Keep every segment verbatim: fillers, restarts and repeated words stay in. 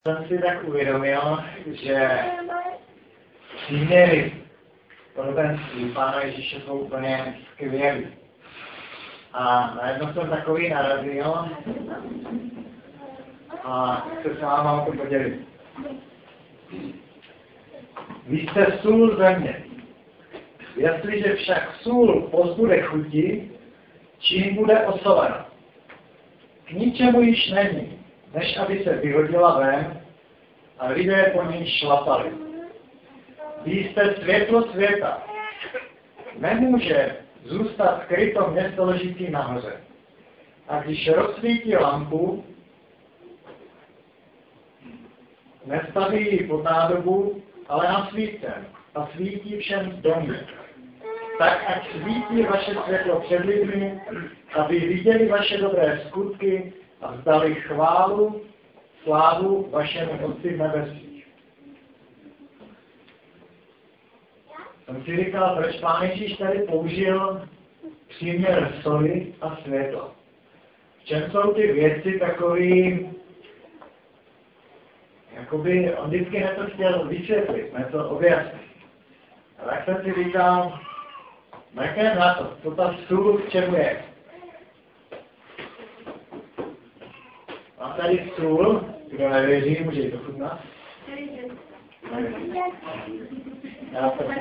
Jsem si tak uvědomil, že příměry podobenství Pána Ježíše jsou úplně skvělý. A najednou jsem takový narazil a chci se váma o to podělit. Vy jste sůl země. Jestliže však sůl pozbude chuti, čím bude osolena? K ničemu již není, než aby se vyhodila ven a lidé po ní šlapali. Vy jste světlo světa. Nemůže zůstat skryto město ležící nahoře. A když rozsvítí lampu, nestaví ji pod nádobu, ale na svícen a svítí všem v domě. Tak ať svítí vaše světlo před lidmi, aby viděli vaše dobré skutky a vzdali chválu, slávu vašemu Otci v nebesích. Jsem si říkal, proč Pán Ježíš tady použil příměr soli a světla. V čem jsou ty věci takový, jakoby on vždycky něco chtěl vysvětlit, něco objasnit. A tak jsem si říkal, mrknem na to, co ta sůl k čemu je. Mám tady sůl, kdo nevěří, může jít ochutnat. Já jsem,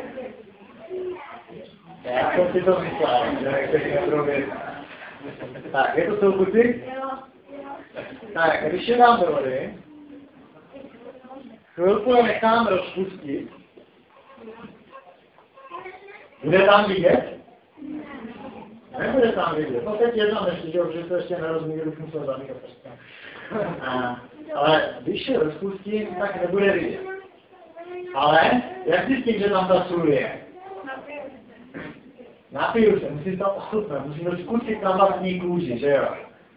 já jsem si to myslel, že někteří nebudou vědět. Tak, je to sůl, kluci? Tak, když je dám do vody, chvilku je nechám rozpustit. Bude tam vidět? Nebude tam vidět. No teď je tam ještě, že už to ještě nerozumí, bych musel zamíkat prstem. Ale když je rozpustím, tak nebude vidět. Ale jak zjistím, že tam ta sůl je? Napiju se, musím tam ochutnat, musím to zkusit na vlastní kůži, že jo?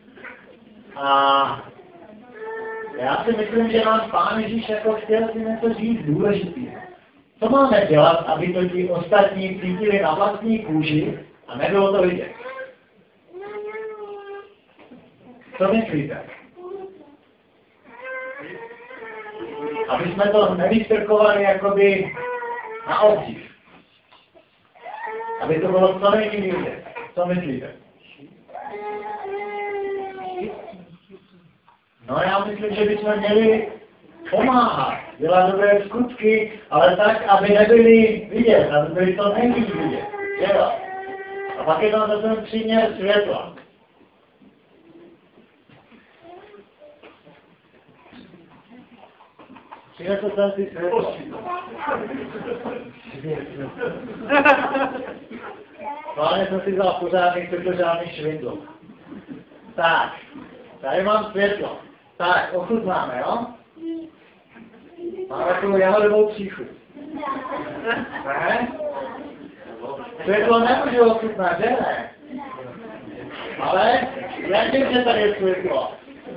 A já si myslím, že nám Pán Ježíš jako chtěl si něco říct důležitý. Co máme dělat, aby to ti ostatní cítili na vlastní kůži a nebylo to vidět? Co myslíte? Aby jsme to nevystrkovali jakoby na obdiv. Aby to bylo co nejméně vidět. Co myslíte? No já myslím, že bychom měli pomáhat, dělat dobré skutky, ale tak, aby nebyli vidět, aby byli to nejvíc vidět. Dělat. A pak je tam zase příměr světla. Přinesl jsem si světlo. Hlavně jsem si vzal pořádný, to žádný švindl. Tak, tady mám světlo. Tak, ochutnáme, jo? Mám takovou jahodovou příchuť. Ne? Světlo nemůžu ochutnat, že ne? Ale já vím, že tady je světlo.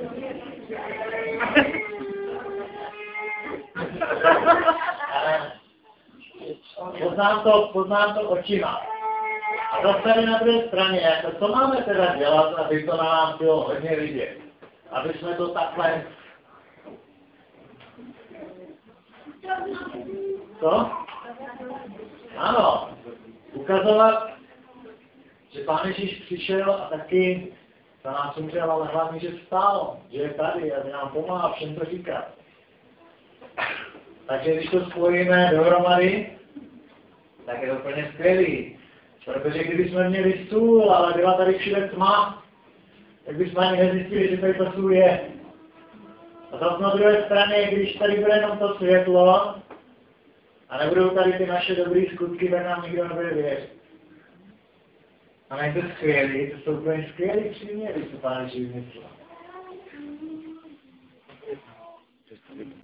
Poznám to, poznám to očima. A zase tady na druhé straně, jako co máme teda dělat, aby to na nás bylo hodně vidět? Aby jsme to takhle... Co? Ano, ukazovat, že Pán Ježíš přišel a taky za nás umřel, ale hlavně, že vstal, že je tady a že nám pomáhá všem to říkat. Takže když to spojíme dohromady, tak je to úplně skvělý. Protože kdybychom měli sůl, ale byla tady všude tma, tak bychom ani nezjistili, že tady to sůl je. A zase na druhé straně, když tady bude jenom to světlo a nebudou tady ty naše dobré skutky, tak nám nikdo nebude věřit. A nejde skvělý, to jsou úplně skvělý příměry, co Pán Ježíš vymyslel.